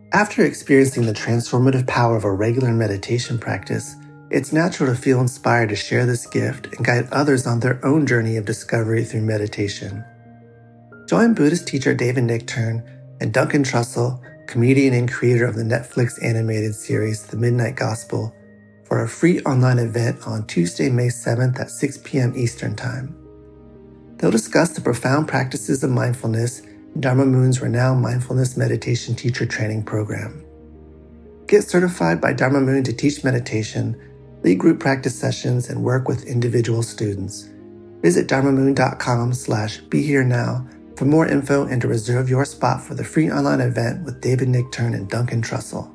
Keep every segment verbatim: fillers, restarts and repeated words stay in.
After experiencing the transformative power of a regular meditation practice, it's natural to feel inspired to share this gift and guide others on their own journey of discovery through meditation. Join Buddhist teacher David Nichtern and Duncan Trussell, comedian and creator of the Netflix animated series The Midnight Gospel, for a free online event on Tuesday, May seventh at six p.m. Eastern Time. They'll discuss the profound practices of mindfulness in Dharma Moon's renowned mindfulness meditation teacher training program. Get certified by Dharma Moon to teach meditation, lead group practice sessions, and work with individual students. Visit dharmamoon.com slash be here now for more info and to reserve your spot for the free online event with David Nichtern and Duncan Trussell.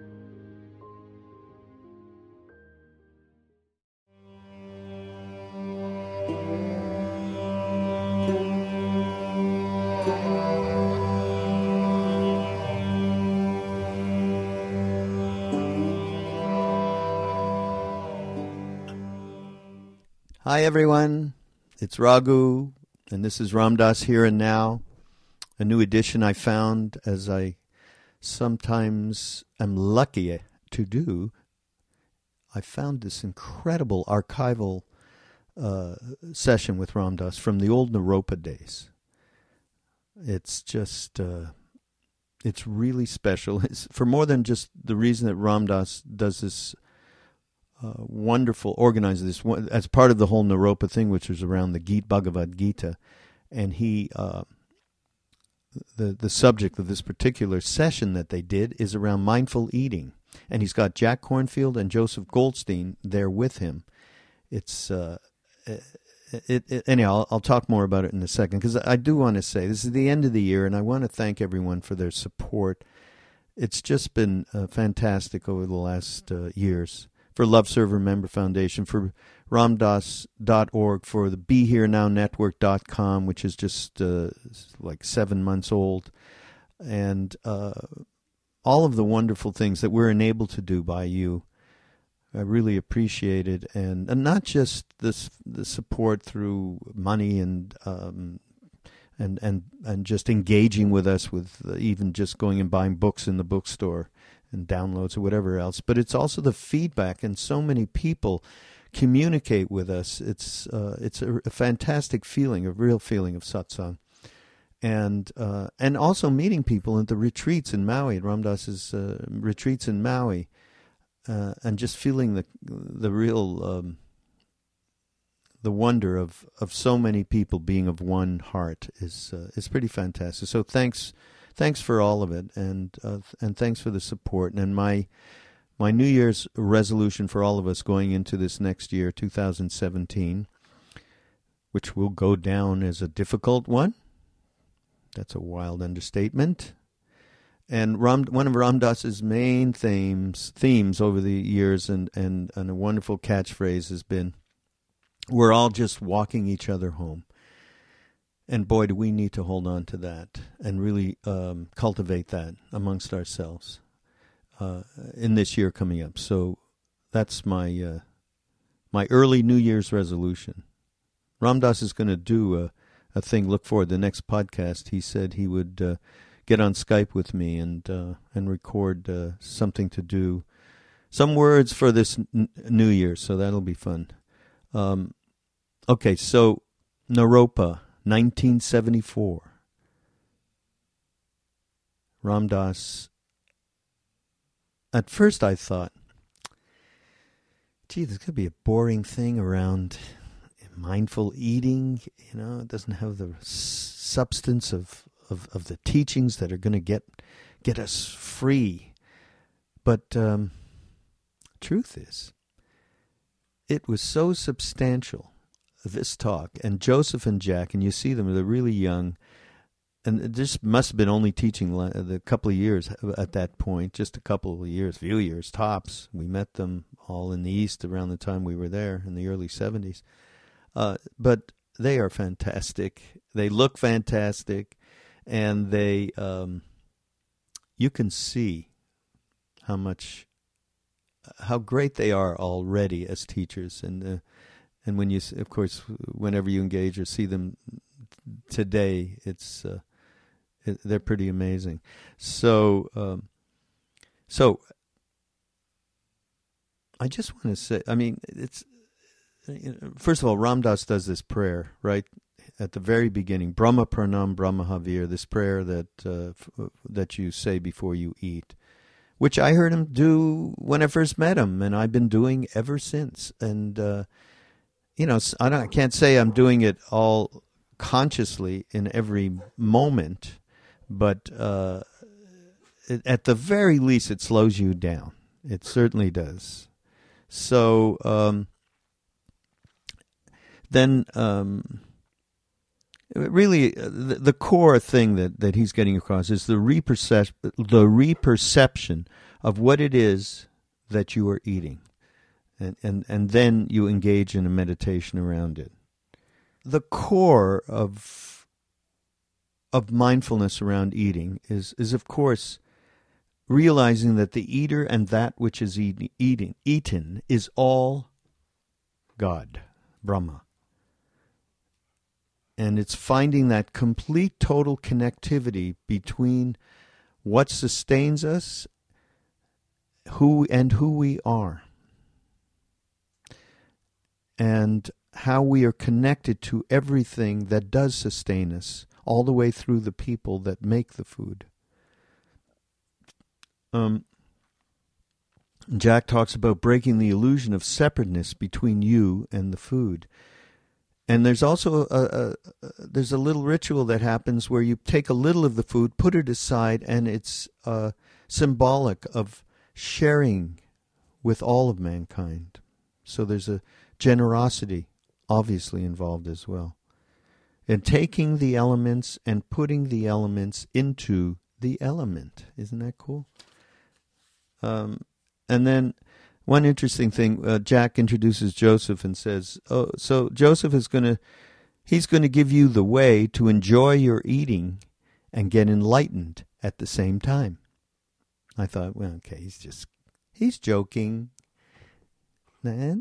Hi everyone, it's Raghu, and this is Ram Dass Here and Now, a new edition I found, as I sometimes am lucky to do. I found this incredible archival uh, session with Ram Dass from the old Naropa days. It's just, uh, it's really special. It's for more than just the reason that Ram Dass does this Uh, wonderful, organized this as part of the whole Naropa thing, which was around the Gita, Bhagavad Gita, and he, uh, the the subject of this particular session that they did is around mindful eating, and he's got Jack Kornfield and Joseph Goldstein there with him. It's uh, it, it anyhow. I'll, I'll talk more about it in a second, because I do want to say this is the end of the year, and I want to thank everyone for their support. It's just been uh, fantastic over the last uh, years. For Love Server Member Foundation, for ramdass dot org, for the be here now network dot com, which is just uh, like seven months old, and uh, all of the wonderful things that we're enabled to do by you. I really appreciate it, and, and not just this the support through money and um, and and and just engaging with us with uh, even just going and buying books in the bookstore and downloads or whatever else, but it's also the feedback, and so many people communicate with us. It's uh, it's a, a fantastic feeling, a real feeling of satsang, and uh, and also meeting people at the retreats in Maui, Ram Dass's uh, retreats in Maui, uh, and just feeling the the real um, the wonder of, of so many people being of one heart is uh, is pretty fantastic. So thanks. Thanks for all of it, and uh, and thanks for the support. And my my New Year's resolution for all of us going into this next year, two thousand seventeen, which will go down as a difficult one. That's a wild understatement. And Ram, one of Ram Dass's main themes themes over the years, and, and, and a wonderful catchphrase has been, "We're all just walking each other home." And boy, do we need to hold on to that and really um, cultivate that amongst ourselves uh, in this year coming up. So that's my uh, my early New Year's resolution. Ram Dass is going to do a, a thing. Look forward to the next podcast. He said he would uh, get on Skype with me and uh, and record uh, something to do, some words for this n- New Year. So that'll be fun. Um, okay, so Naropa. nineteen seventy-four. Ram Dass. At first I thought, gee, this could be a boring thing around mindful eating. You know, it doesn't have the s- substance of, of, of the teachings that are going to get get us free. But um, truth is, it was so substantial, this talk, and Joseph and Jack, and you see them, they're really young, and this must have been only teaching a couple of years at that point, just a couple of years, few years tops. We met them all in the East around the time we were there in the early seventies. Uh, but they are fantastic. They look fantastic, and they, um, you can see how much, how great they are already as teachers, and uh, And when you, of course, whenever you engage or see them today, it's uh, it, they're pretty amazing. So um, So I just want to say, I mean, it's, first of all, Ram Dass does this prayer, right, at the very beginning, Brahma Pranam Brahma Havir, this prayer that uh, f- that you say before you eat, which I heard him do when I first met him, and I've been doing ever since. And, uh, you know, I, don't, I can't say I'm doing it all consciously in every moment, but uh, it, at the very least, it slows you down. It certainly does. So um, then um, really the, the core thing that, that he's getting across is the repercep- the reperception of what it is that you are eating. And, and, and then you engage in a meditation around it. The core of of mindfulness around eating is, is of course, realizing that the eater and that which is eat, eating, eaten is all God, Brahma. And it's finding that complete, total connectivity between what sustains us who and who we are, and how we are connected to everything that does sustain us, all the way through the people that make the food. Um, Jack talks about breaking the illusion of separateness between you and the food. And there's also a, a, a there's a little ritual that happens where you take a little of the food, put it aside, and it's uh, symbolic of sharing with all of mankind. So there's a generosity obviously involved as well. And taking the elements and putting the elements into the element. Isn't that cool? Um, and then one interesting thing, uh, Jack introduces Joseph and says, oh, so Joseph is going to, he's going to give you the way to enjoy your eating and get enlightened at the same time. I thought, well, okay, he's just, he's joking. Man.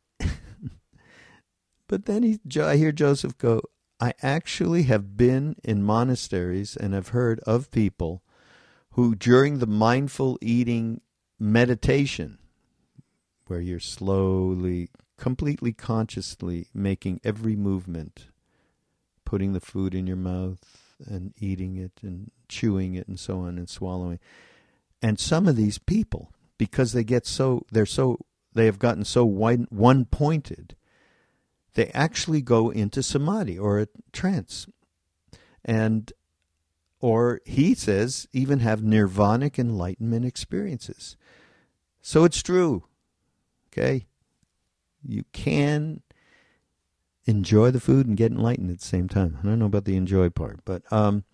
But then he, I hear Joseph go, I actually have been in monasteries and have heard of people who during the mindful eating meditation, where you're slowly, completely consciously making every movement, putting the food in your mouth and eating it and chewing it and so on and swallowing. And some of these people, because they get so, they're so, they have gotten so one, one-pointed, they actually go into samadhi or a trance. And, or he says, even have nirvanic enlightenment experiences. So it's true. Okay? You can enjoy the food and get enlightened at the same time. I don't know about the enjoy part, but um,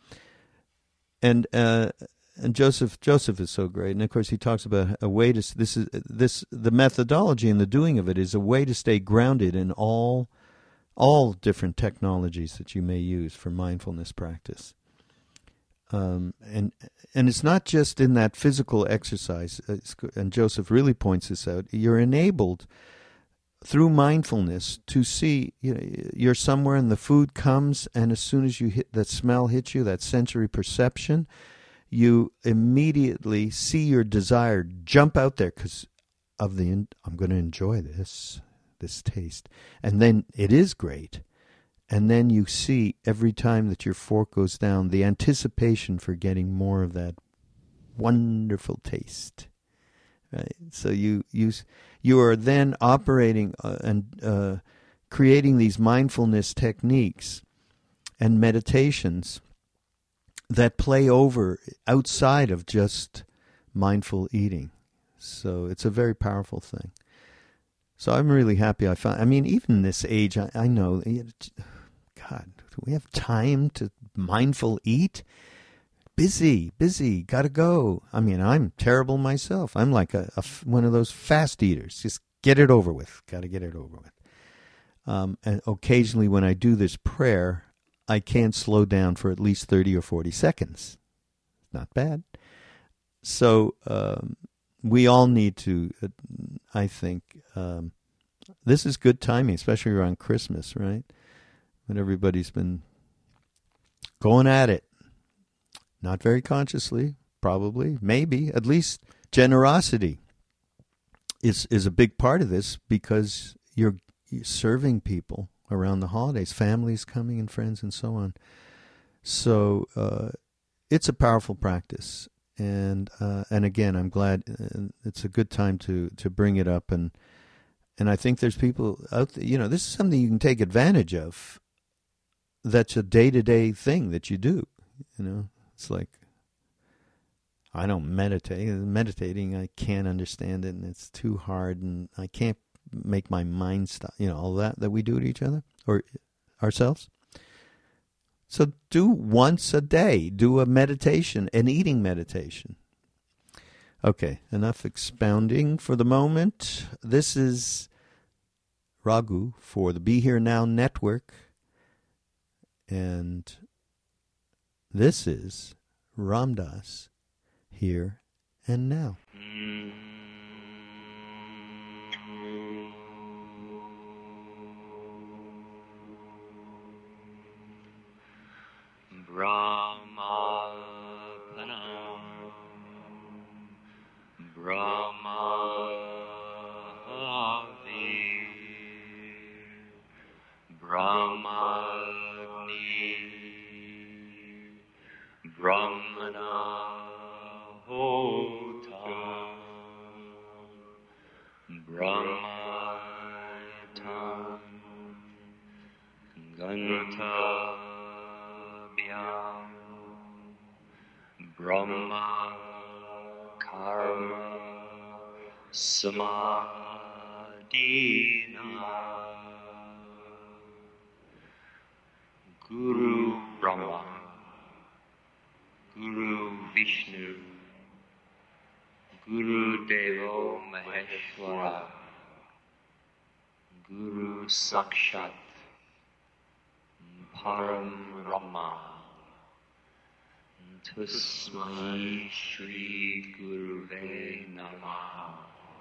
and uh, and Joseph Joseph is so great, and of course he talks about a way to this is this the methodology and the doing of it is a way to stay grounded in all all different technologies that you may use for mindfulness practice. Um, and and it's not just in that physical exercise, it's, and Joseph really points this out, you're enabled through mindfulness to see, you know, you're somewhere and the food comes, and as soon as you hit that smell hits you, that sensory perception, you immediately see your desire jump out there because of the, I'm going to enjoy this, this taste. And then it is great. And then you see every time that your fork goes down, the anticipation for getting more of that wonderful taste. Right? So you you you are then operating uh, and uh, creating these mindfulness techniques and meditations that play over outside of just mindful eating. So it's a very powerful thing. So I'm really happy I found. I mean, even in this age, I, I know. God, do we have time to mindful eat? Busy, busy, gotta go. I mean, I'm terrible myself. I'm like a, a one of those fast eaters. Just get it over with. Gotta get it over with. Um, and occasionally when I do this prayer, I can slow down for at least thirty or forty seconds. Not bad. So um, we all need to, uh, I think, um, this is good timing, especially around Christmas, right? When everybody's been going at it. Not very consciously, probably, maybe, at least generosity is is a big part of this, because you're, you're serving people around the holidays, families coming and friends and so on. So uh, it's a powerful practice. And uh, and again, I'm glad uh, it's a good time to, to bring it up. And and I think there's people out there, you know, this is something you can take advantage of. That's a day-to-day thing that you do. You know, it's like, I don't meditate. Meditating, I can't understand it, and it's too hard, and I can't make my mind stop. You know, all that that we do to each other or ourselves. So do once a day. Do a meditation, an eating meditation. Okay, enough expounding for the moment. This is Raghu for the Be Here Now Network, and this is Ram Dass. Here and now. Brahmapanam, Brahmavir, Brahmagni, Brahmana Hotam, Brahmatam, Gantabhyam, Brahma Karma Samadhina, Guru Brahma, Guru Vishnu, Guru Devo Maheshwara, Guru Sakshat, Param Brahma, Tasmai Shri Guruve Namaha.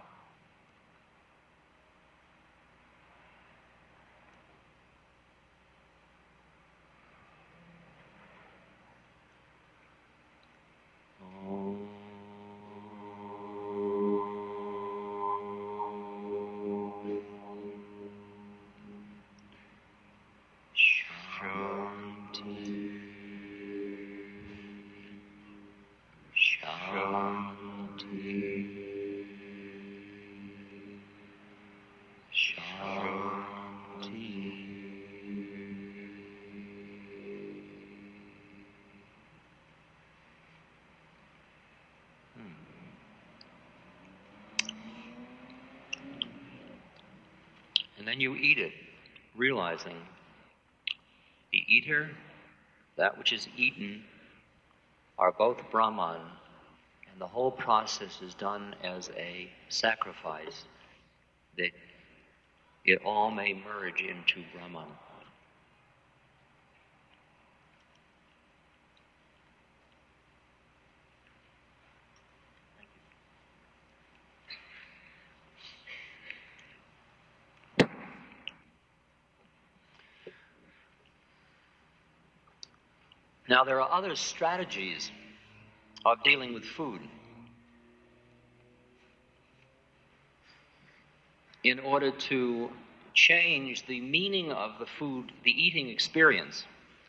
And then you eat it, realizing the eater, that which is eaten, are both Brahman, and the whole process is done as a sacrifice, that it all may merge into Brahman. Now, there are other strategies of dealing with food in order to change the meaning of the food, the eating experience.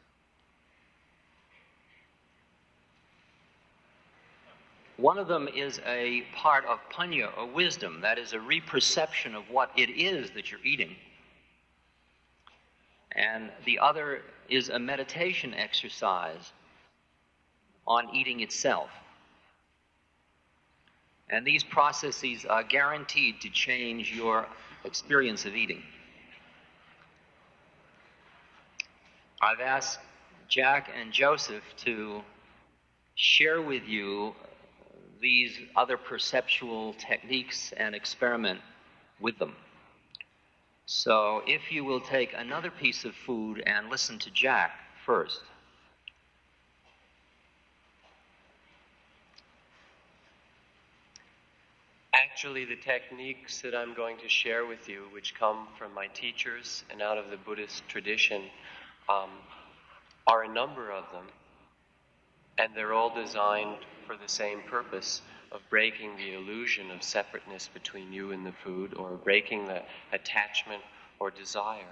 One of them is a part of panya, or wisdom, that is a reperception of what it is that you're eating. And the other is a meditation exercise on eating itself. And these processes are guaranteed to change your experience of eating. I've asked Jack and Joseph to share with you these other perceptual techniques and experiment with them. So if you will take another piece of food and listen to Jack first. Actually, the techniques that I'm going to share with you, which come from my teachers and out of the Buddhist tradition, um, are a number of them. And they're all designed for the same purpose of breaking the illusion of separateness between you and the food, or breaking the attachment or desire.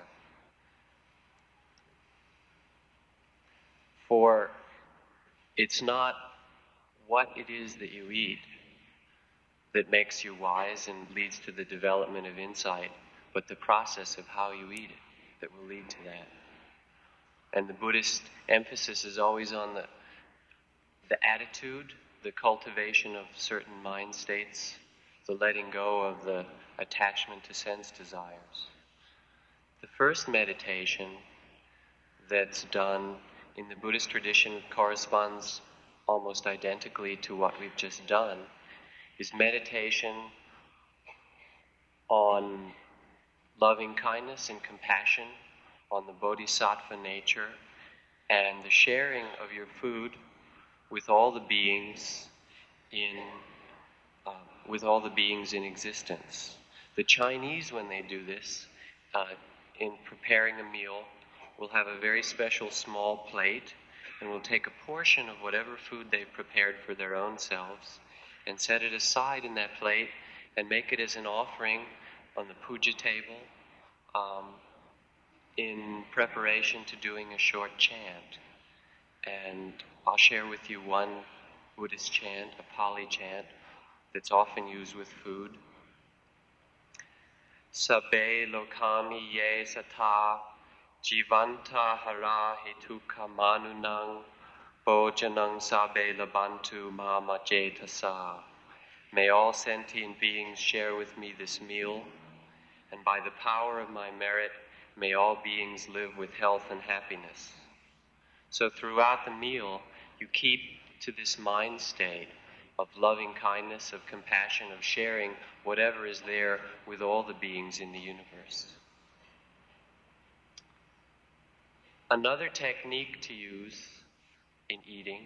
For it's not what it is that you eat that makes you wise and leads to the development of insight, but the process of how you eat it that will lead to that. And the Buddhist emphasis is always on the the attitude, the cultivation of certain mind states, the letting go of the attachment to sense desires. The first meditation that's done in the Buddhist tradition corresponds almost identically to what we've just done, is meditation on loving kindness and compassion, on the bodhisattva nature, and the sharing of your food with all the beings in uh, with all the beings in existence. The Chinese, when they do this, uh, in preparing a meal, will have a very special small plate, and will take a portion of whatever food they've prepared for their own selves and set it aside in that plate and make it as an offering on the puja table um, in preparation to doing a short chant. And I'll share with you one Buddhist chant, a Pali chant, that's often used with food. Sabbe lokami ye sata jivanta hara hetuka manunang bojanang sabbe labantu mama jetasa. May all sentient beings share with me this meal, and by the power of my merit, may all beings live with health and happiness. So throughout the meal, you keep to this mind state of loving kindness, of compassion, of sharing whatever is there with all the beings in the universe. Another technique to use in eating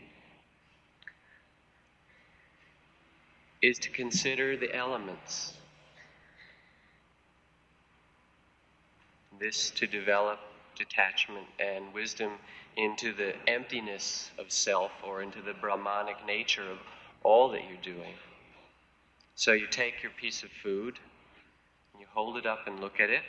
is to consider the elements. This to develop detachment and wisdom into the emptiness of self, or into the Brahmanic nature of all that you're doing. So you take your piece of food, and you hold it up and look at it,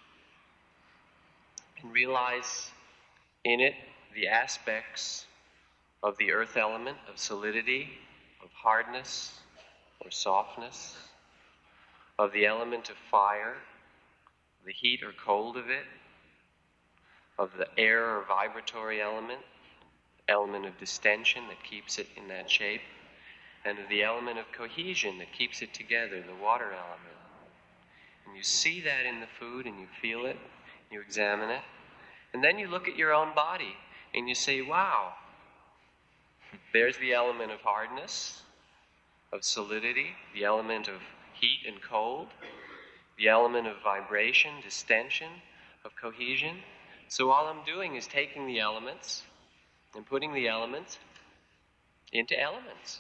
and realize in it the aspects of the earth element, of solidity, of hardness or softness, of the element of fire, the heat or cold of it, of the air or vibratory element, element of distension that keeps it in that shape, and of the element of cohesion that keeps it together, the water element. And you see that in the food, and you feel it, you examine it, and then you look at your own body, and you say, wow, there's the element of hardness, of solidity, the element of heat and cold, the element of vibration, distension, of cohesion. So all I'm doing is taking the elements and putting the elements into elements.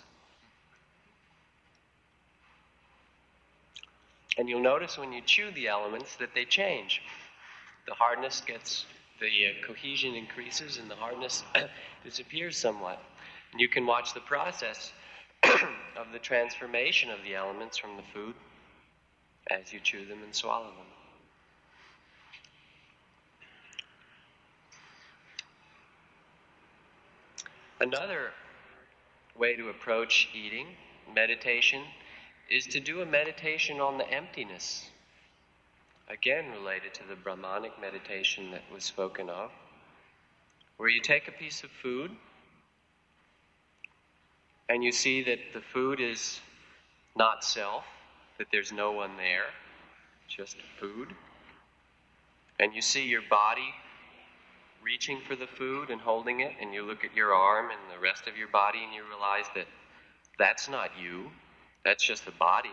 And you'll notice when you chew the elements that they change. The hardness gets, the uh, cohesion increases, and the hardness disappears somewhat. And you can watch the process of the transformation of the elements from the food as you chew them and swallow them. Another way to approach eating, meditation, is to do a meditation on the emptiness. Again, related to the Brahmanic meditation that was spoken of, where you take a piece of food and you see that the food is not self, that there's no one there, just food. And you see your body reaching for the food and holding it, and you look at your arm and the rest of your body, and you realize that that's not you, that's just the body.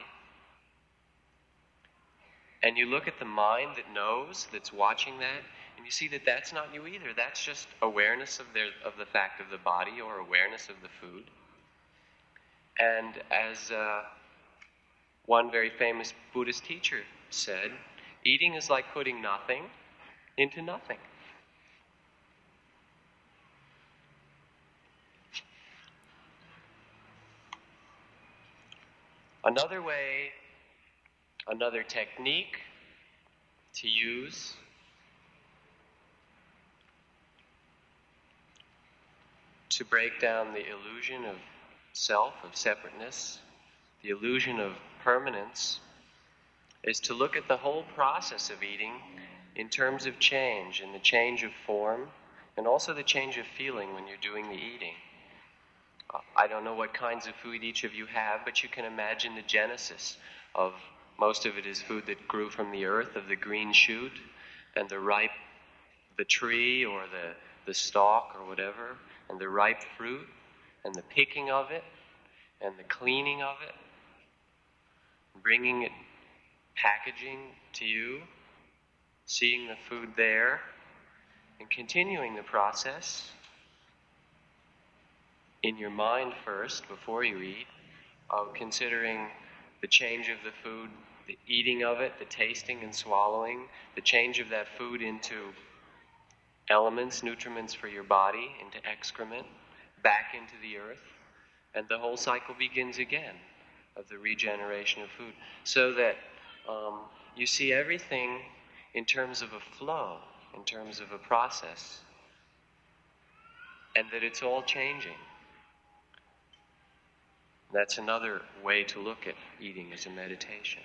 And you look at the mind that knows, that's watching that, and you see that that's not you either. That's just awareness of, their, of the fact of the body, or awareness of the food. And as uh, one very famous Buddhist teacher said, eating is like putting nothing into nothing. Another way, another technique to use to break down the illusion of self, of separateness, the illusion of permanence, is to look at the whole process of eating in terms of change, and the change of form, and also the change of feeling when you're doing the eating. Uh, I don't know what kinds of food each of you have, but you can imagine the genesis of, most of it is food that grew from the earth, of the green shoot, and the ripe, the tree or the, the stalk or whatever, and the ripe fruit, and the picking of it, and the cleaning of it, bringing it, packaging to you, seeing the food there, and continuing the process in your mind first, before you eat, of considering the change of the food, the eating of it, the tasting and swallowing, the change of that food into elements, nutriments for your body, into excrement, back into the earth, and the whole cycle begins again of the regeneration of food. So that um, you see everything in terms of a flow, in terms of a process, and that it's all changing. That's another way to look at eating as a meditation.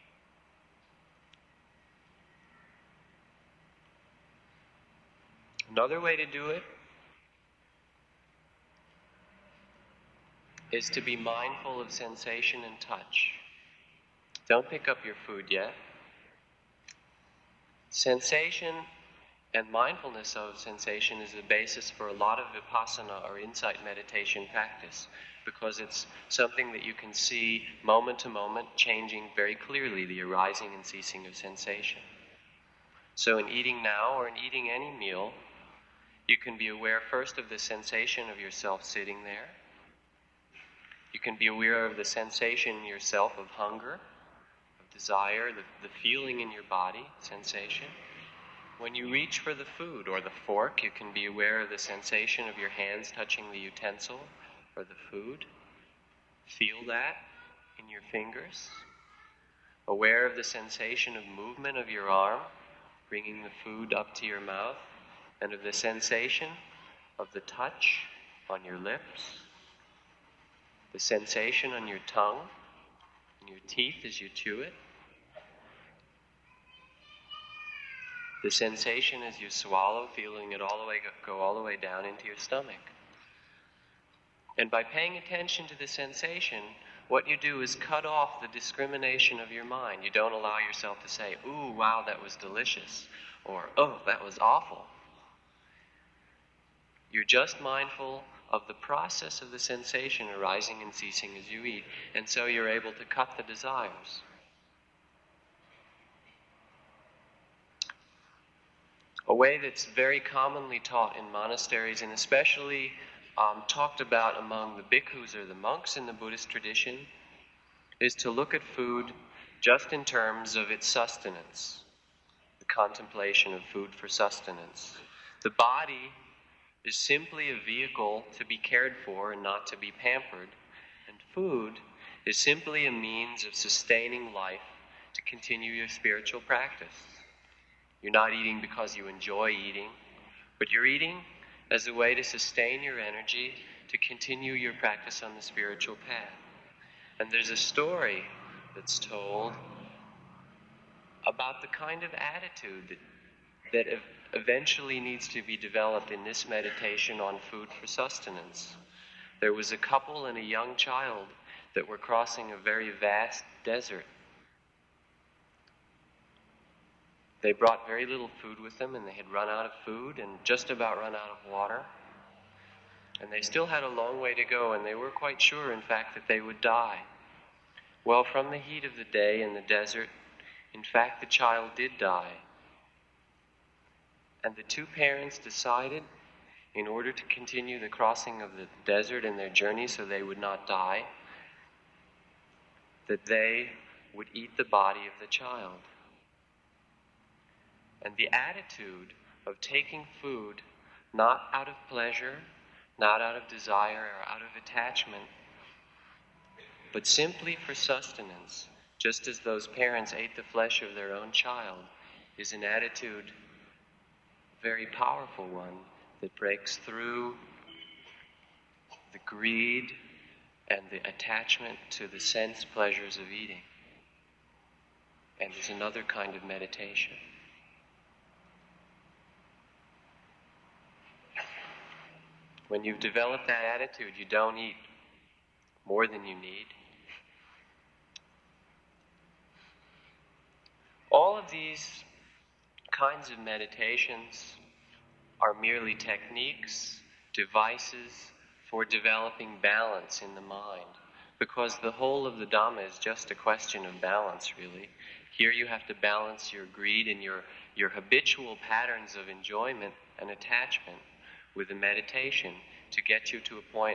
Another way to do it is to be mindful of sensation and touch. Don't pick up your food yet. Sensation and mindfulness of sensation is the basis for a lot of vipassana or insight meditation practice, because it's something that you can see moment to moment changing very clearly, the arising and ceasing of sensation. So in eating now or in eating any meal, you can be aware first of the sensation of yourself sitting there. You can be aware of the sensation in yourself of hunger, of desire, the, the feeling in your body, sensation. When you reach for the food or the fork, you can be aware of the sensation of your hands touching the utensil or the food. Feel that in your fingers. Aware of the sensation of movement of your arm, bringing the food up to your mouth, and of the sensation of the touch on your lips, the sensation on your tongue, and your teeth as you chew it, the sensation as you swallow, feeling it all the way go all the way down into your stomach. And by paying attention to the sensation, what you do is cut off the discrimination of your mind. You don't allow yourself to say, "Ooh, wow, that was delicious," or "Oh, that was awful." You're just mindful of the process of the sensation arising and ceasing as you eat, and so you're able to cut the desires. A way that's very commonly taught in monasteries, and especially um, talked about among the bhikkhus or the monks in the Buddhist tradition, is to look at food just in terms of its sustenance, the contemplation of food for sustenance. The body is simply a vehicle to be cared for and not to be pampered, and food is simply a means of sustaining life to continue your spiritual practice. You're not eating because you enjoy eating, but you're eating as a way to sustain your energy to continue your practice on the spiritual path. And there's a story that's told about the kind of attitude that, that eventually needs to be developed in this meditation on food for sustenance. There was a couple and a young child that were crossing a very vast desert. They brought very little food with them, and they had run out of food and just about run out of water. And they still had a long way to go, and they were quite sure, in fact, that they would die. Well, from the heat of the day in the desert, in fact, the child did die. And the two parents decided, in order to continue the crossing of the desert and their journey so they would not die, that they would eat the body of the child. And the attitude of taking food not out of pleasure, not out of desire or out of attachment, but simply for sustenance, just as those parents ate the flesh of their own child, is an attitude, a very powerful one, that breaks through the greed and the attachment to the sense pleasures of eating, and is another kind of meditation. When you've developed that attitude, you don't eat more than you need. All of these kinds of meditations are merely techniques, devices for developing balance in the mind, because the whole of the Dhamma is just a question of balance, really. Here you have to balance your greed and your, your habitual patterns of enjoyment and attachment with a meditation to get you to a point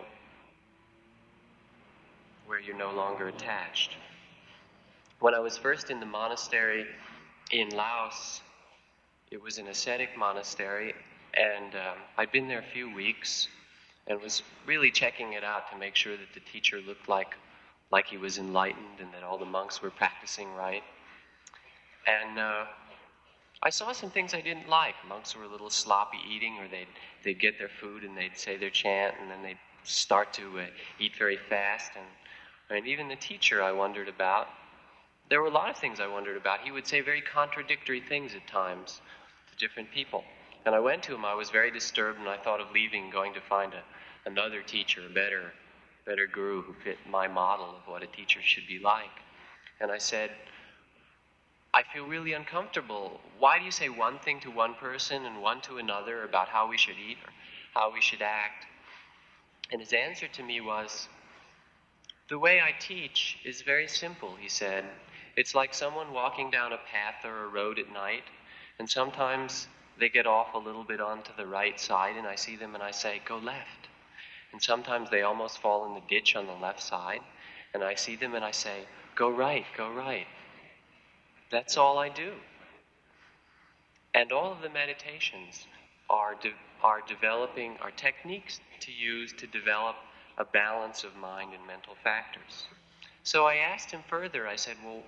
where you're no longer attached. When I was first in the monastery in Laos, it was an ascetic monastery, and um, I'd been there a few weeks and was really checking it out to make sure that the teacher looked like like he was enlightened and that all the monks were practicing right. And uh, I saw some things I didn't like. Monks were a little sloppy eating, or they'd, they'd get their food and they'd say their chant, and then they'd start to uh, eat very fast. And, and even the teacher I wondered about. There were a lot of things I wondered about. He would say very contradictory things at times to different people. And I went to him, I was very disturbed, and I thought of leaving, going to find a, another teacher, a better, better guru who fit my model of what a teacher should be like. And I said, I feel really uncomfortable. Why do you say one thing to one person and one to another about how we should eat or how we should act? And his answer to me was, the way I teach is very simple, he said. It's like someone walking down a path or a road at night, and sometimes they get off a little bit onto the right side, and I see them and I say, go left. And sometimes they almost fall in the ditch on the left side, and I see them and I say, go right, go right. That's all I do. And all of the meditations are de- are developing, are techniques to use to develop a balance of mind and mental factors. So I asked him further, I said, well,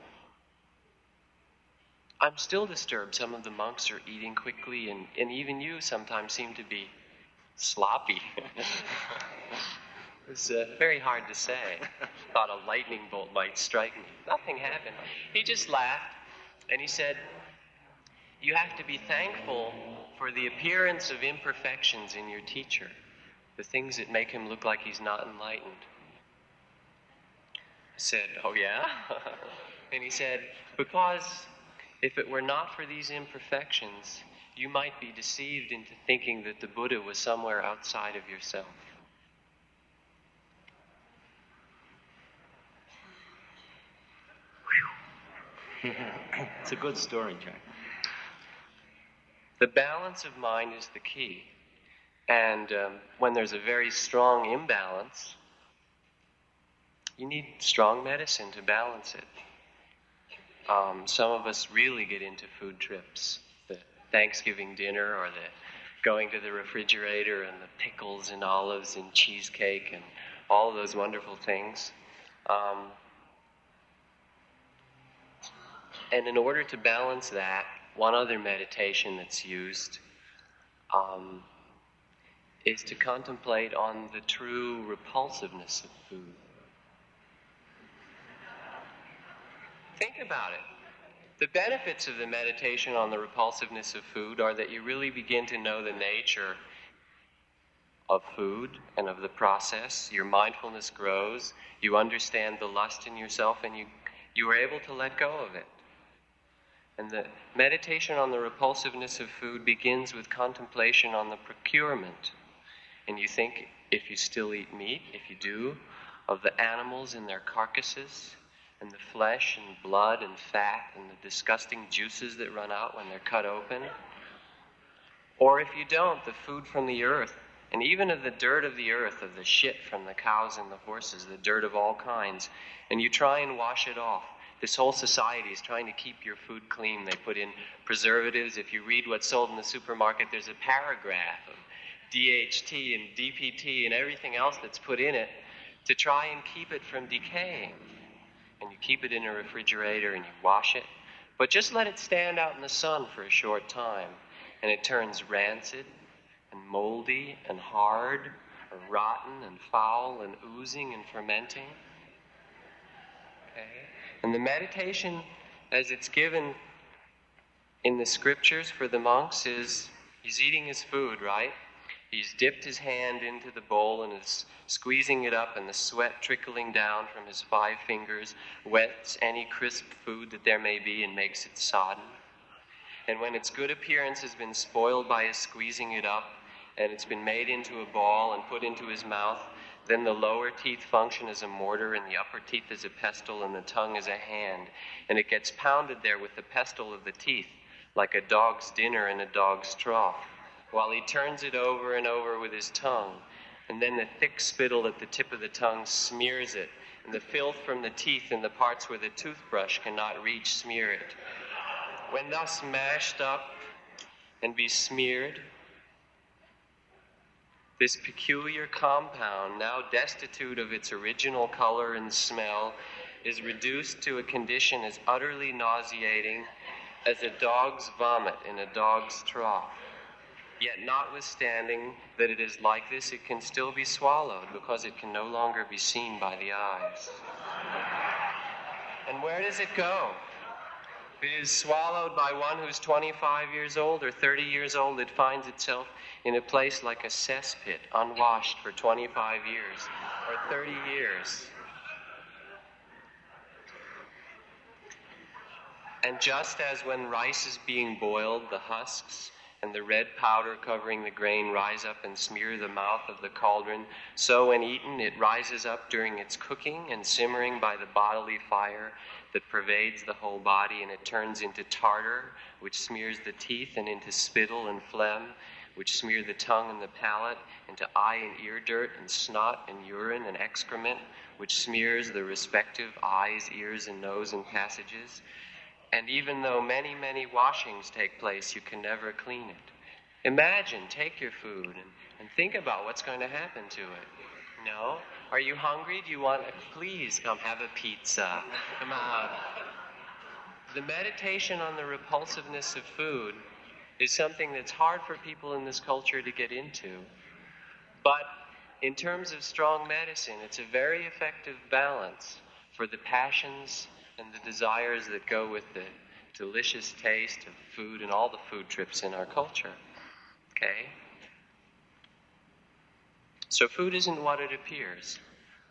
I'm still disturbed. Some of the monks are eating quickly, and, and even you sometimes seem to be sloppy. It's uh, very hard to say. Thought a lightning bolt might strike me. Nothing happened. He just laughed, and he said, you have to be thankful for the appearance of imperfections in your teacher, the things that make him look like he's not enlightened. I said, oh yeah? And he said, because if it were not for these imperfections, you might be deceived into thinking that the Buddha was somewhere outside of yourself. It's a good story, Jack. The balance of mind is the key. And um, when there's a very strong imbalance, you need strong medicine to balance it. Um, some of us really get into food trips, the Thanksgiving dinner or the going to the refrigerator and the pickles and olives and cheesecake and all of those wonderful things. Um, and in order to balance that, one other meditation that's used um, is to contemplate on the true repulsiveness of food. Think about it. The benefits of the meditation on the repulsiveness of food are that you really begin to know the nature of food and of the process. Your mindfulness grows. You understand the lust in yourself, and you, you are able to let go of it. And the meditation on the repulsiveness of food begins with contemplation on the procurement. And you think, if you still eat meat, if you do, of the animals and their carcasses, and the flesh and blood and fat and the disgusting juices that run out when they're cut open. Or if you don't, the food from the earth, and even of the dirt of the earth, of the shit from the cows and the horses, the dirt of all kinds, and you try and wash it off. This whole society is trying to keep your food clean. They put in preservatives. If you read what's sold in the supermarket, there's a paragraph of D H T and D P T and everything else that's put in it to try and keep it from decaying. And you keep it in a refrigerator and you wash it. But just let it stand out in the sun for a short time, and it turns rancid and moldy and hard, or rotten and foul and oozing and fermenting. Okay? And the meditation, as it's given in the scriptures for the monks, is he's eating his food, right? He's dipped his hand into the bowl and is squeezing it up, and the sweat trickling down from his five fingers wets any crisp food that there may be and makes it sodden. And when its good appearance has been spoiled by his squeezing it up, and it's been made into a ball and put into his mouth, then the lower teeth function as a mortar, and the upper teeth as a pestle, and the tongue as a hand. And it gets pounded there with the pestle of the teeth, like a dog's dinner in a dog's trough, while he turns it over and over with his tongue. And then the thick spittle at the tip of the tongue smears it, and the filth from the teeth in the parts where the toothbrush cannot reach smear it. When thus mashed up and besmeared, this peculiar compound, now destitute of its original color and smell, is reduced to a condition as utterly nauseating as a dog's vomit in a dog's trough. Yet notwithstanding that it is like this, it can still be swallowed, because it can no longer be seen by the eyes. And where does it go? If it is swallowed by one who's twenty-five years old or thirty years old, it finds itself in a place like a cesspit, unwashed for twenty-five years or thirty years. And just as when rice is being boiled, the husks and the red powder covering the grain rise up and smear the mouth of the cauldron, so when eaten it rises up during its cooking and simmering by the bodily fire that pervades the whole body, and it turns into tartar, which smears the teeth, and into spittle and phlegm, which smear the tongue and the palate, into eye and ear dirt, and snot and urine and excrement, which smears the respective eyes, ears, and nose and passages. And even though many, many washings take place, you can never clean it. Imagine, take your food and, and think about what's going to happen to it. No? Are you hungry? Do you want a, please come have a pizza. Come out. The meditation on the repulsiveness of food is something that's hard for people in this culture to get into. But in terms of strong medicine, it's a very effective balance for the passions and the desires that go with the delicious taste of food and all the food trips in our culture. Okay? So food isn't what it appears.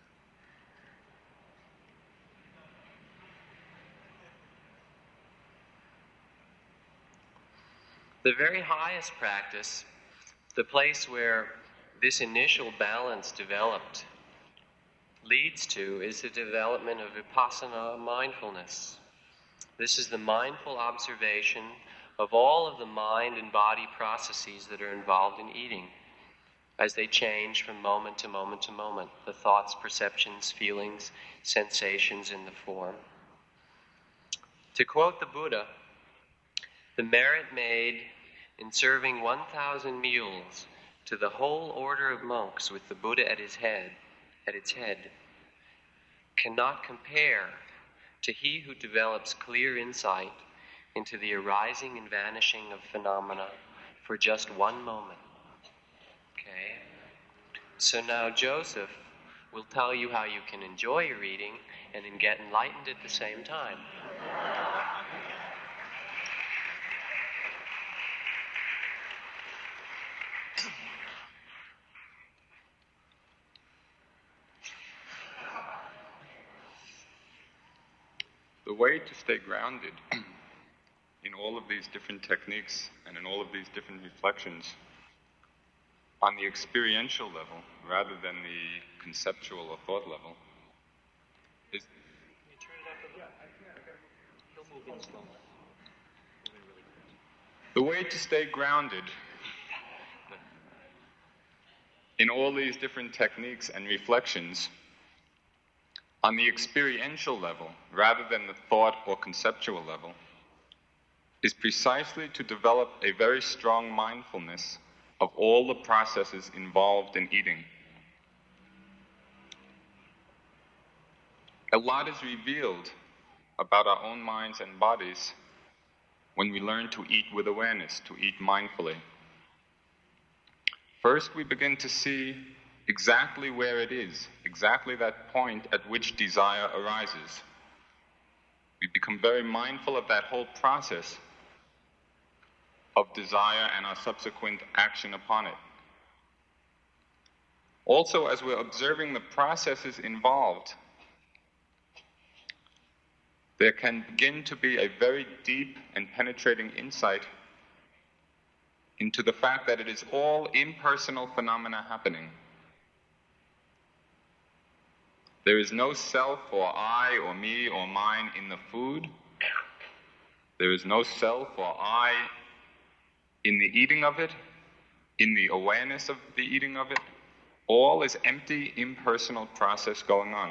The very highest practice, the place where this initial balance developed, leads to is the development of vipassana mindfulness. This is the mindful observation of all of the mind and body processes that are involved in eating as they change from moment to moment to moment, the thoughts, perceptions, feelings, sensations in the form. To quote the Buddha, the merit made in serving one thousand meals to the whole order of monks with the Buddha at his head, at its head, cannot compare to he who develops clear insight into the arising and vanishing of phenomena for just one moment. Okay? So now Joseph will tell you how you can enjoy your eating and then get enlightened at the same time. The way to stay grounded in all of these different techniques and in all of these different reflections on the experiential level rather than the conceptual or thought level is... Can you turn it up a bit? Yeah, I can. He'll move in slowly. Moving really quick. The way to stay grounded in all these different techniques and reflections on the experiential level, rather than the thought or conceptual level, is precisely to develop a very strong mindfulness of all the processes involved in eating. A lot is revealed about our own minds and bodies when we learn to eat with awareness, to eat mindfully. First, we begin to see exactly where it is, exactly that point at which desire arises. We become very mindful of that whole process of desire and our subsequent action upon it. Also, as we're observing the processes involved, there can begin to be a very deep and penetrating insight into the fact that it is all impersonal phenomena happening. There is no self or I or me or mine in the food. There is no self or I in the eating of it, in the awareness of the eating of it. All is empty, impersonal process going on.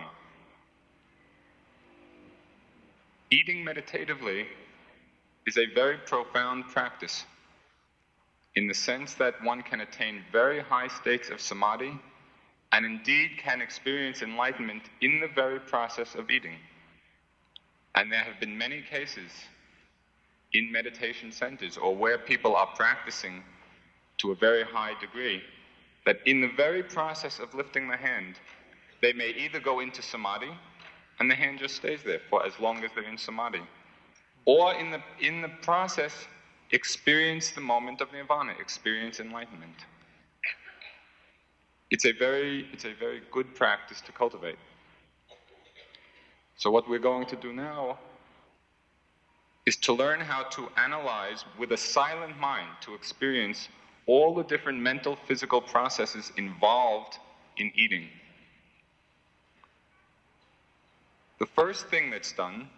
Eating meditatively is a very profound practice in the sense that one can attain very high states of samadhi and indeed can experience enlightenment in the very process of eating. And there have been many cases in meditation centers or where people are practicing to a very high degree that in the very process of lifting the hand, they may either go into samadhi and the hand just stays there for as long as they're in samadhi, or in the in the process experience the moment of nirvana, experience enlightenment. It's a very it's a very good practice to cultivate. So what we're going to do now is to learn how to analyze with a silent mind, to experience all the different mental, physical processes involved in eating. The first thing that's done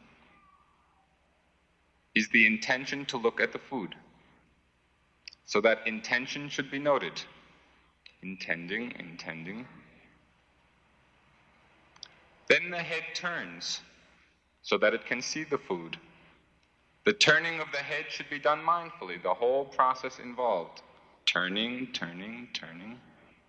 is the intention to look at the food. So that intention should be noted. Intending, intending. Then the head turns so that it can see the food. The turning of the head should be done mindfully, the whole process involved. Turning, turning, turning.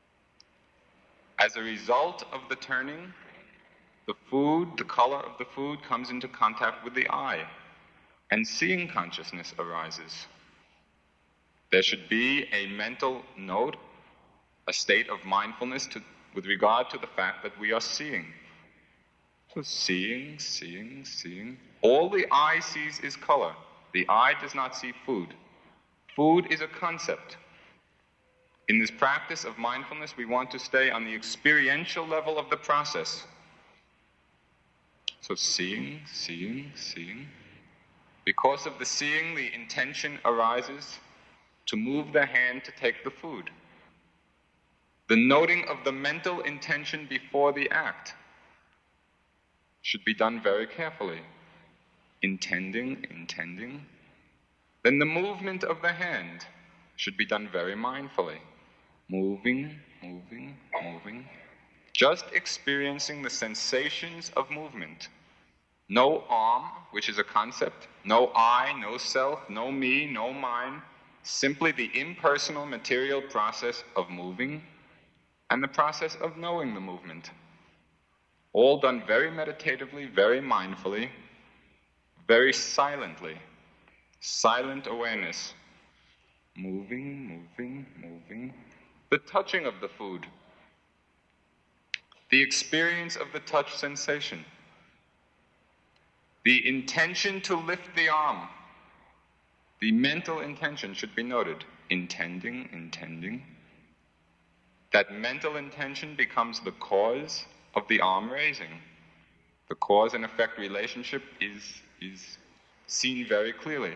As a result of the turning, the food, the color of the food comes into contact with the eye, and seeing consciousness arises. There should be a mental note, a state of mindfulness to, with regard to the fact that we are seeing. So seeing, seeing, seeing. All the eye sees is color. The eye does not see food. Food is a concept. In this practice of mindfulness, we want to stay on the experiential level of the process. So seeing, seeing, seeing. Because of the seeing, the intention arises to move the hand to take the food. The noting of the mental intention before the act should be done very carefully. Intending, intending. Then the movement of the hand should be done very mindfully. Moving, moving, moving. Just experiencing the sensations of movement. No arm, which is a concept. No I, no self, no me, no mine. Simply the impersonal material process of moving and the process of knowing the movement. All done very meditatively, very mindfully, very silently. Silent awareness. Moving, moving, moving. The touching of the food. The experience of the touch sensation. The intention to lift the arm. The mental intention should be noted. Intending, intending. That mental intention becomes the cause of the arm raising. The cause and effect relationship is, is seen very clearly.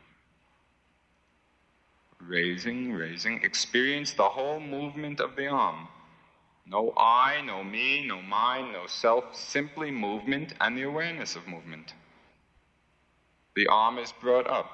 Raising, raising. Experience the whole movement of the arm. No I, no me, no mine, no self. Simply movement and the awareness of movement. The arm is brought up.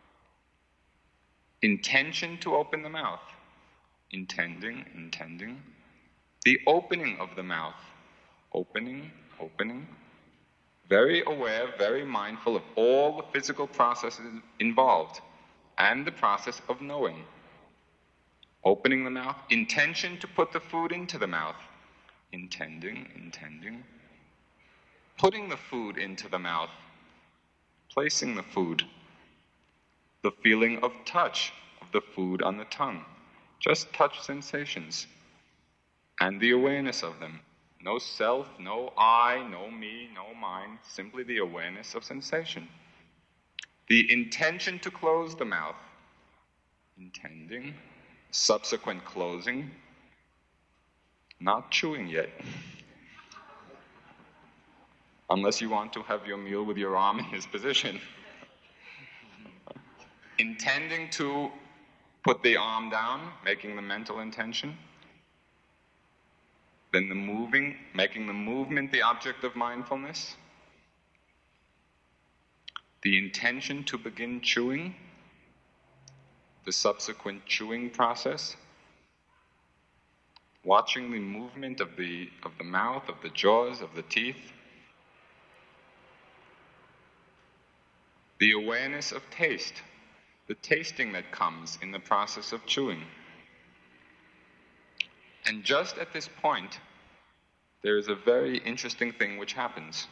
Intention to open the mouth. Intending, intending. The opening of the mouth. Opening, opening. Very aware, very mindful of all the physical processes involved and the process of knowing. Opening the mouth. Intention to put the food into the mouth. Intending, intending. putting the food into the mouth, placing the food, the feeling of touch of the food on the tongue, just touch sensations, and the awareness of them. No self, no I, no me, no mine, simply the awareness of sensation. The intention to close the mouth, intending, subsequent closing, not chewing yet. Unless you want to have your meal with your arm in his position. Intending to put the arm down, making the mental intention. Then the moving, making the movement the object of mindfulness. The intention to begin chewing, the subsequent chewing process. Watching the movement of the of the mouth, of the jaws, of the teeth. The awareness of taste, the tasting that comes in the process of chewing. And just at this point, there is a very interesting thing which happens.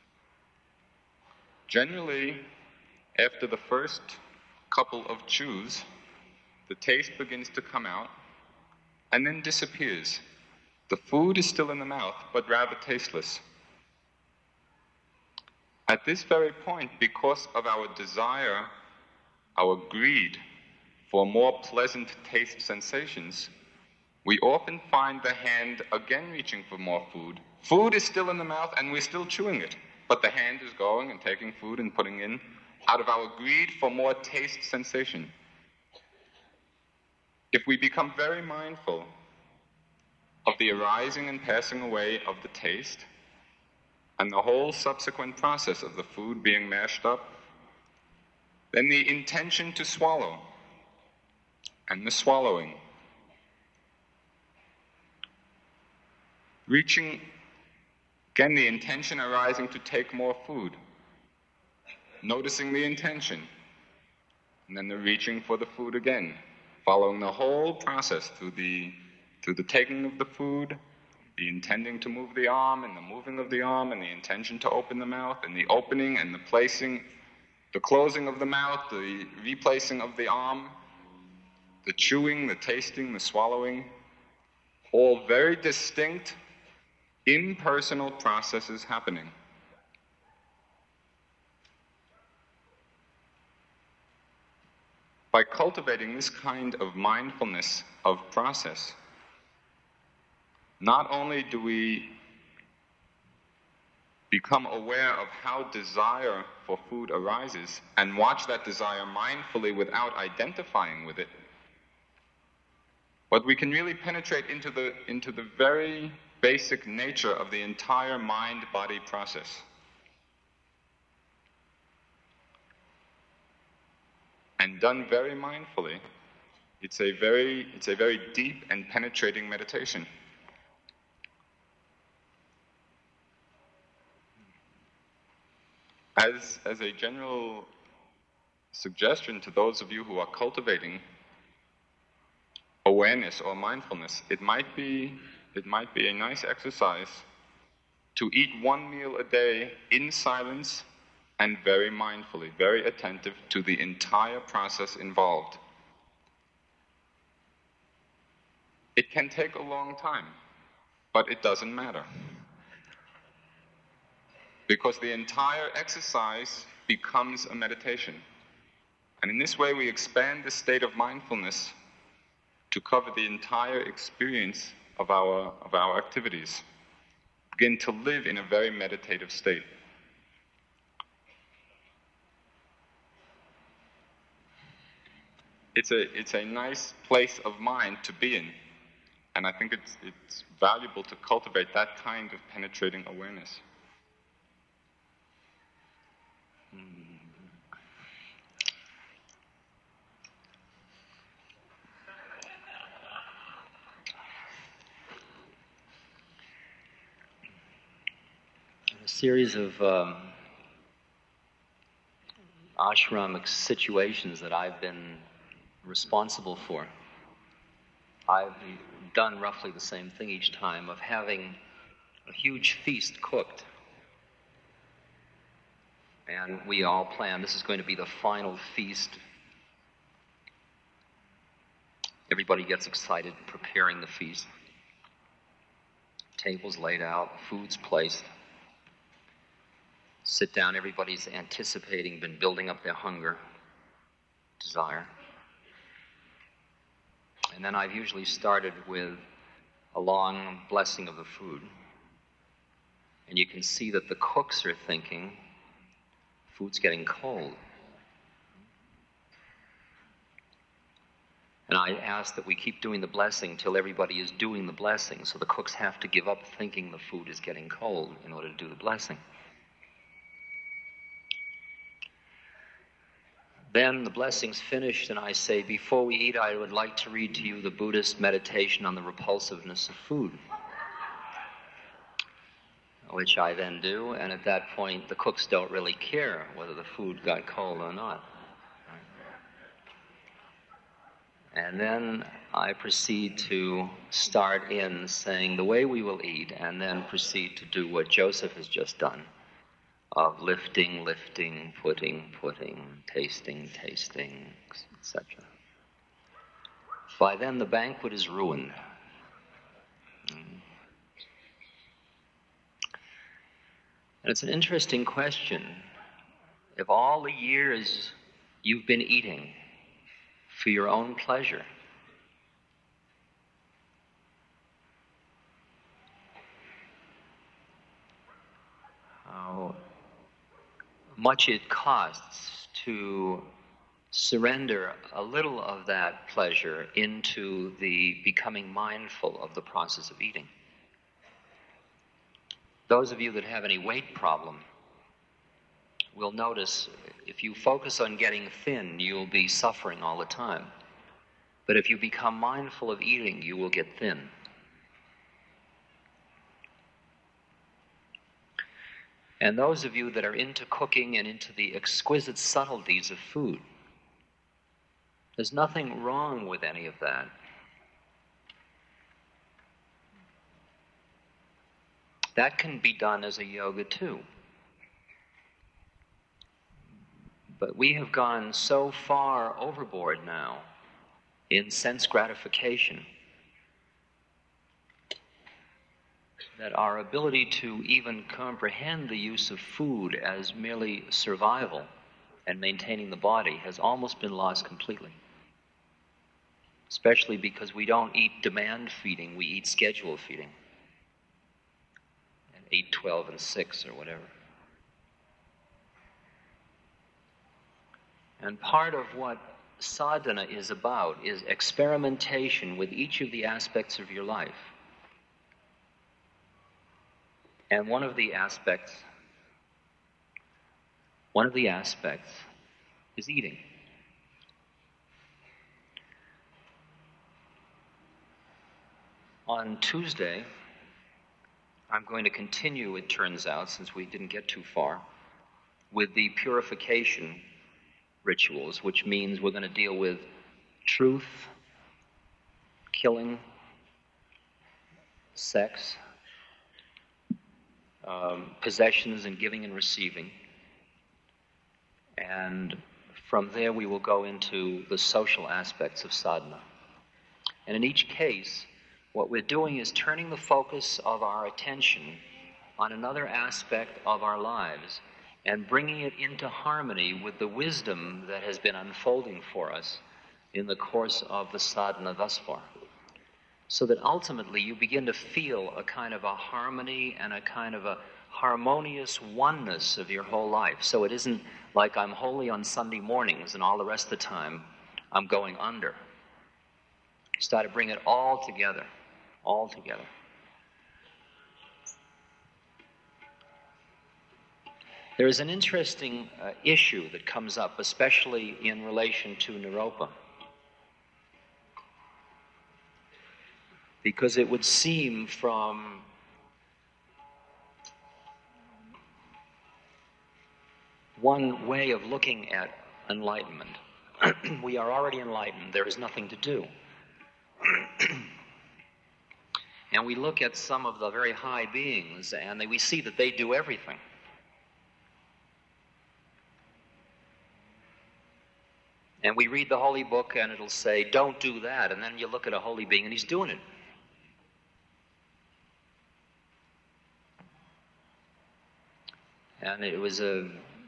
Generally, after the first couple of chews, the taste begins to come out and then disappears. The food is still in the mouth, but rather tasteless. At this very point, because of our desire, our greed for more pleasant taste sensations, we often find the hand again reaching for more food. Food is still in the mouth and we're still chewing it, but the hand is going and taking food and putting in out of our greed for more taste sensation. If we become very mindful of the arising and passing away of the taste, and the whole subsequent process of the food being mashed up, then the intention to swallow and the swallowing, reaching, again, the intention arising to take more food, noticing the intention, and then the reaching for the food again, following the whole process through the, through the taking of the food, the intending to move the arm, and the moving of the arm, and the intention to open the mouth, and the opening and the placing, the closing of the mouth, the replacing of the arm, the chewing, the tasting, the swallowing, all very distinct, impersonal processes happening. By cultivating this kind of mindfulness of process, not only do we become aware of how desire for food arises and watch that desire mindfully without identifying with it, but we can really penetrate into the, into the very basic nature of the entire mind-body process. And done very mindfully, it's a very, it's a very deep and penetrating meditation. As, as a general suggestion to those of you who are cultivating awareness or mindfulness, it might be, it might be a nice exercise to eat one meal a day in silence and very mindfully, very attentive to the entire process involved. It can take a long time, but it doesn't matter. Because the entire exercise becomes a meditation. And in this way we expand the state of mindfulness to cover the entire experience of our, of our activities. Begin to live in a very meditative state. It's a, it's a nice place of mind to be in. And I think it's, it's valuable to cultivate that kind of penetrating awareness. A series of um, ashramic situations that I've been responsible for. I've done roughly the same thing each time, of having a huge feast cooked And we all plan this is going to be the final feast. Everybody gets excited preparing the feast. Tables laid out, food's placed. Sit down, everybody's anticipating, been building up their hunger, desire. And then I've usually started with a long blessing of the food. And you can see that the cooks are thinking, food's getting cold. And I ask that we keep doing the blessing till everybody is doing the blessing, so the cooks have to give up thinking the food is getting cold in order to do the blessing. Then the blessing's finished, and I say, before we eat, I would like to read to you the Buddhist meditation on the repulsiveness of food, which I then do, and at that point, the cooks don't really care whether the food got cold or not. And then I proceed to start in saying the way we will eat, and then proceed to do what Joseph has just done, of lifting, lifting, putting, putting, tasting, tasting, et cetera. By then, the banquet is ruined. And it's an interesting question. If all the years you've been eating for your own pleasure, how much it costs to surrender a little of that pleasure into the becoming mindful of the process of eating. Those of you that have any weight problem will notice if you focus on getting thin, you'll be suffering all the time. But if you become mindful of eating, you will get thin. And those of you that are into cooking and into the exquisite subtleties of food, there's nothing wrong with any of that. That can be done as a yoga too. But we have gone so far overboard now in sense gratification that our ability to even comprehend the use of food as merely survival and maintaining the body has almost been lost completely. Especially because we don't eat demand feeding, we eat schedule feeding. And eight, twelve, and six, or whatever. And part of what sadhana is about is experimentation with each of the aspects of your life. And one of the aspects, one of the aspects is eating. On Tuesday, I'm going to continue, it turns out, since we didn't get too far, with the purification rituals, which means we're going to deal with truth, killing, sex, um, possessions and giving and receiving. And from there we will go into the social aspects of sadhana. And in each case, what we're doing is turning the focus of our attention on another aspect of our lives and bringing it into harmony with the wisdom that has been unfolding for us in the course of the sadhana thus far. So that ultimately you begin to feel a kind of a harmony and a kind of a harmonious oneness of your whole life. So it isn't like I'm holy on Sunday mornings and all the rest of the time I'm going under. You start to bring it all together, all together. There is an interesting uh, issue that comes up, especially in relation to Naropa. Because it would seem from one way of looking at enlightenment, we are already enlightened, there is nothing to do. And we look at some of the very high beings and they, we see that they do everything. And we read the holy book and it'll say, don't do that. And then you look at a holy being and he's doing it. And it was a...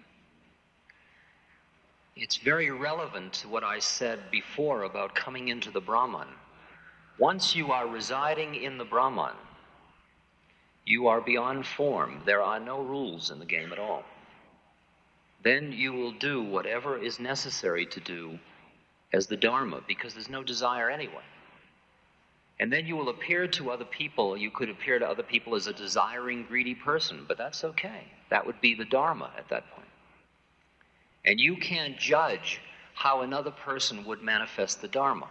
It's very relevant to what I said before about coming into the Brahman. Once you are residing in the Brahman, you are beyond form. There are no rules in the game at all. Then you will do whatever is necessary to do as the Dharma, because there's no desire anyway. And then you will appear to other people, you could appear to other people as a desiring, greedy person, but that's okay. That would be the Dharma at that point. And you can't judge how another person would manifest the Dharma.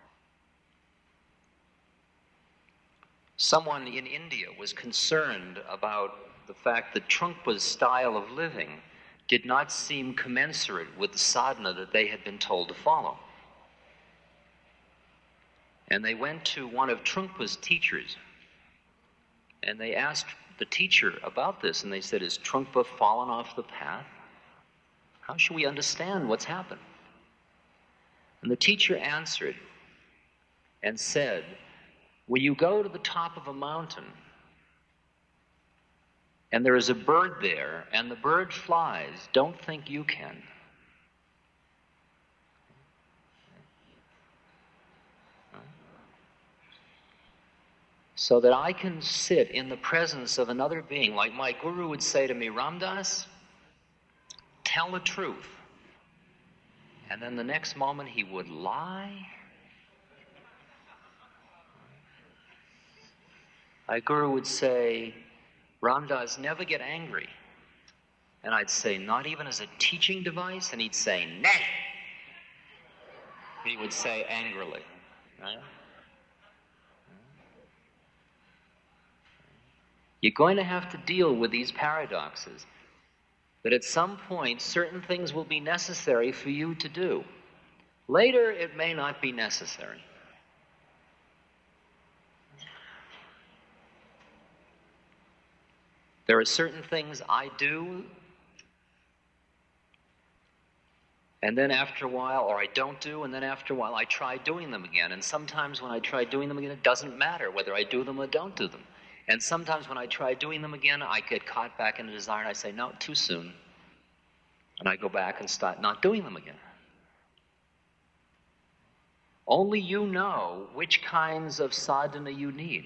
Someone in India was concerned about the fact that Trungpa's style of living did not seem commensurate with the sadhana that they had been told to follow. And they went to one of Trungpa's teachers, and they asked the teacher about this, and they said, is Trungpa fallen off the path? How should we understand what's happened? And the teacher answered and said, when you go to the top of a mountain, and there is a bird there, and the bird flies, don't think you can. So that I can sit in the presence of another being, like my guru would say to me, Ram Dass, tell the truth. And then the next moment he would lie. My guru would say, Ram Dass, never get angry. And I'd say, not even as a teaching device? And he'd say, nay. He would say angrily. Right? You're going to have to deal with these paradoxes. That at some point, certain things will be necessary for you to do. Later, it may not be necessary. There are certain things I do, and then after a while, or I don't do, and then after a while I try doing them again. And sometimes when I try doing them again, it doesn't matter whether I do them or don't do them. And sometimes when I try doing them again, I get caught back in a desire, and I say, no, too soon. And I go back and start not doing them again. Only you know which kinds of sadhana you need.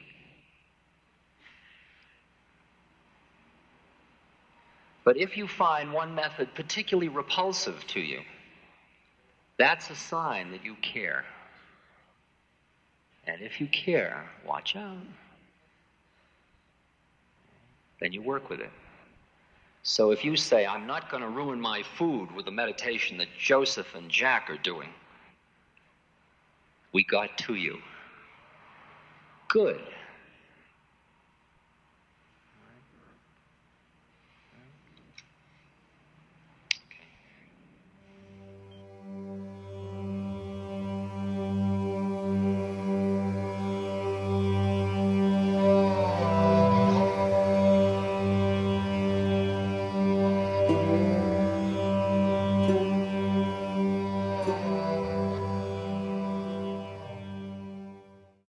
But if you find one method particularly repulsive to you, that's a sign that you care. And if you care, watch out. Then you work with it. So if you say, I'm not going to ruin my food with the meditation that Joseph and Jack are doing, we got to you. Good.